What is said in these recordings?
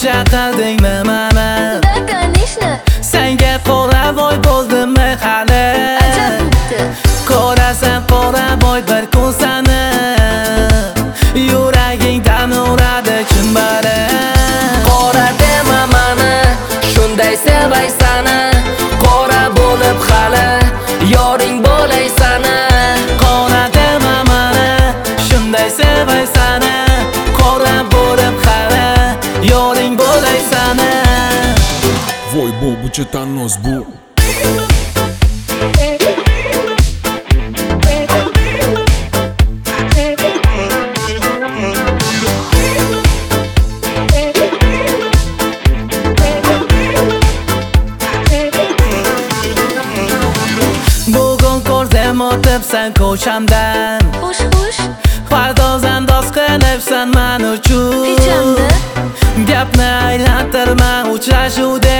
chaqirdingmi mani? Да, конечно. Senga qora boy bo'ldimmi hali? Ajab bo'pti. Ko'rasan qora boy bir kun sani, yuragingdan uradi chimbari. Qora dema mani, shunday sevay sani, qora bo'lib hali yoring bo'lay sani. Qora dema mani, shunday sevay sani, qora bo'lib hali yoring bo'lay sani. Voy bu tannoz bu. Bugun ko'rsam o'tibsan ko'chamdan, Xush. pardoz andoz qilibsan men uchun. Hechamda. Gapni aylantirma uchrashuvda,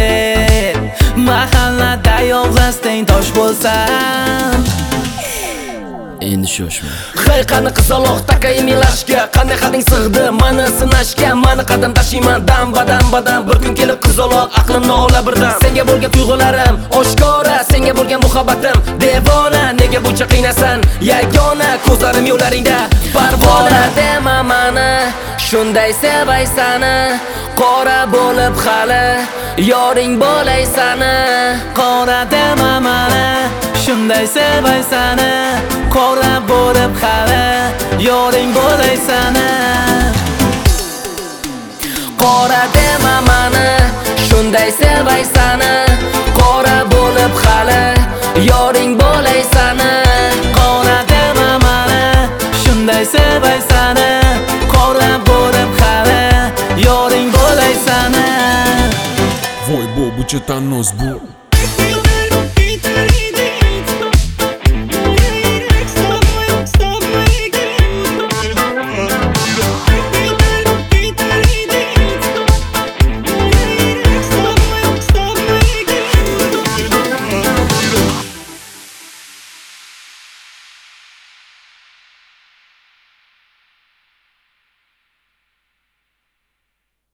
mahallada yolg'iz tengdosh bo'lsam. Endi shoshma. Hey qani qizaloq takay milashga, qanday qading sig'di mani sinashga. Mani qadam tashiyman dam badam bir kun kelib qizaloq aqlimni ola birdan. Senga bo'lgan tuyg'ularim oshkora, senga bo'lgan muhabbatim devona. Nega buncha qiynasan yagona, ko'zlarim yo'llaringda parvona. Dema mani, shunday sevay sani, qora bo'lib hali yoring bo'lay sani. Qora dema mani, shunday sevay sani, qora bo'lib hali yoring bo'lay sani. Qora dema mani, shunday sevay sani, qora bo'lib hali yoring bo'lay sani. Qora dema mani, shunday sevay sani, qora bo'lib hali yoring bo'lay sani. Voy bu tannoz bu.